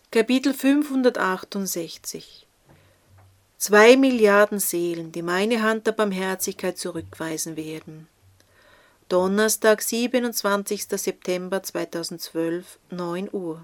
Kapitel 568 2 Milliarden Seelen, die meine Hand der Barmherzigkeit zurückweisen werden. Donnerstag, 27. September 2012, 9 Uhr.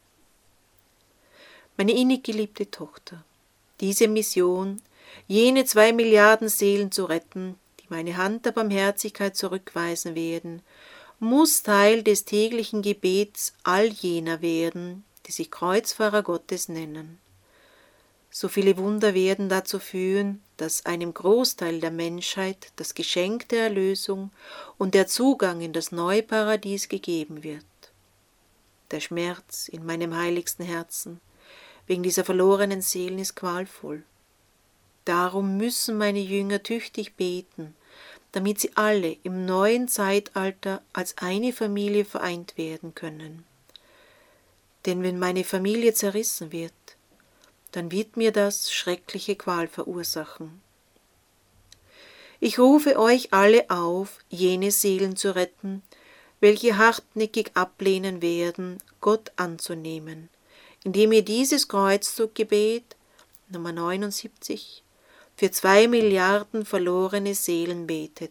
Meine innig geliebte Tochter, diese Mission, jene 2 Milliarden Seelen zu retten, die meine Hand der Barmherzigkeit zurückweisen werden, muss Teil des täglichen Gebets all jener werden, die sich Kreuzfahrer Gottes nennen. So viele Wunder werden dazu führen, dass einem Großteil der Menschheit das Geschenk der Erlösung und der Zugang in das neue Paradies gegeben wird. Der Schmerz in meinem heiligsten Herzen wegen dieser verlorenen Seelen ist qualvoll. Darum müssen meine Jünger tüchtig beten, damit sie alle im neuen Zeitalter als eine Familie vereint werden können. Denn wenn meine Familie zerrissen wird, dann wird mir das schreckliche Qual verursachen. Ich rufe euch alle auf, jene Seelen zu retten, welche hartnäckig ablehnen werden, Gott anzunehmen, indem ihr dieses Kreuzzuggebet, Nummer 79, für 2 Milliarden verlorene Seelen betet.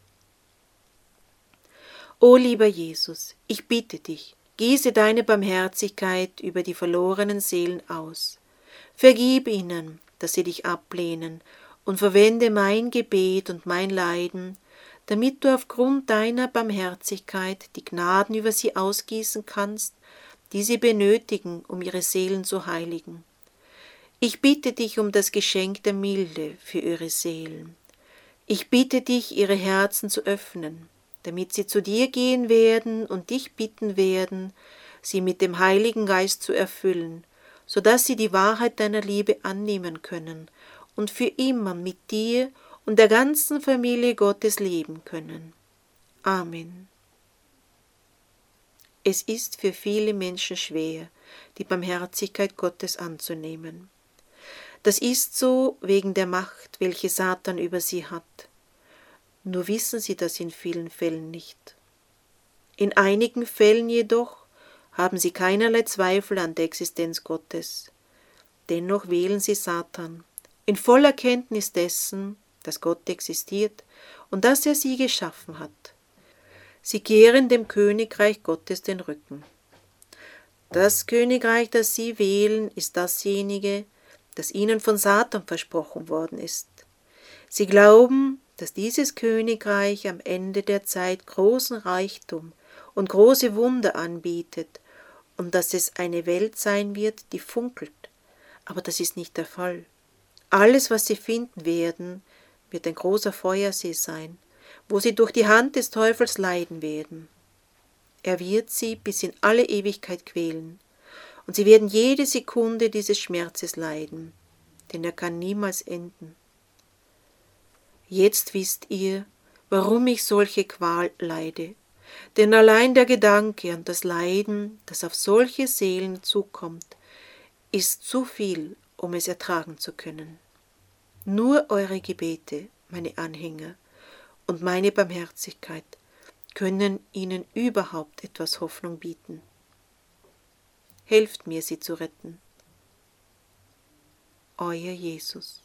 O lieber Jesus, ich bitte dich, gieße deine Barmherzigkeit über die verlorenen Seelen aus. Vergib ihnen, dass sie dich ablehnen, und verwende mein Gebet und mein Leiden, damit du aufgrund deiner Barmherzigkeit die Gnaden über sie ausgießen kannst, die sie benötigen, um ihre Seelen zu heiligen. Ich bitte dich um das Geschenk der Milde für ihre Seelen. Ich bitte dich, ihre Herzen zu öffnen, damit sie zu dir gehen werden und dich bitten werden, sie mit dem Heiligen Geist zu erfüllen, so dass sie die Wahrheit deiner Liebe annehmen können und für immer mit dir und der ganzen Familie Gottes leben können. Amen. Es ist für viele Menschen schwer, die Barmherzigkeit Gottes anzunehmen. Das ist so wegen der Macht, welche Satan über sie hat. Nur wissen sie das in vielen Fällen nicht. In einigen Fällen jedoch haben sie keinerlei Zweifel an der Existenz Gottes. Dennoch wählen sie Satan, in voller Kenntnis dessen, dass Gott existiert und dass er sie geschaffen hat. Sie kehren dem Königreich Gottes den Rücken. Das Königreich, das sie wählen, ist dasjenige, das ihnen von Satan versprochen worden ist. Sie glauben, dass dieses Königreich am Ende der Zeit großen Reichtum und große Wunder anbietet und dass es eine Welt sein wird, die funkelt. Aber das ist nicht der Fall. Alles, was sie finden werden, wird ein großer Feuersee sein, wo sie durch die Hand des Teufels leiden werden. Er wird sie bis in alle Ewigkeit quälen, und sie werden jede Sekunde dieses Schmerzes leiden, denn er kann niemals enden. Jetzt wisst ihr, warum ich solche Qual leide, denn allein der Gedanke an das Leiden, das auf solche Seelen zukommt, ist zu viel, um es ertragen zu können. Nur eure Gebete, meine Anhänger, und meine Barmherzigkeit können ihnen überhaupt etwas Hoffnung bieten. Helft mir, sie zu retten. Euer Jesus.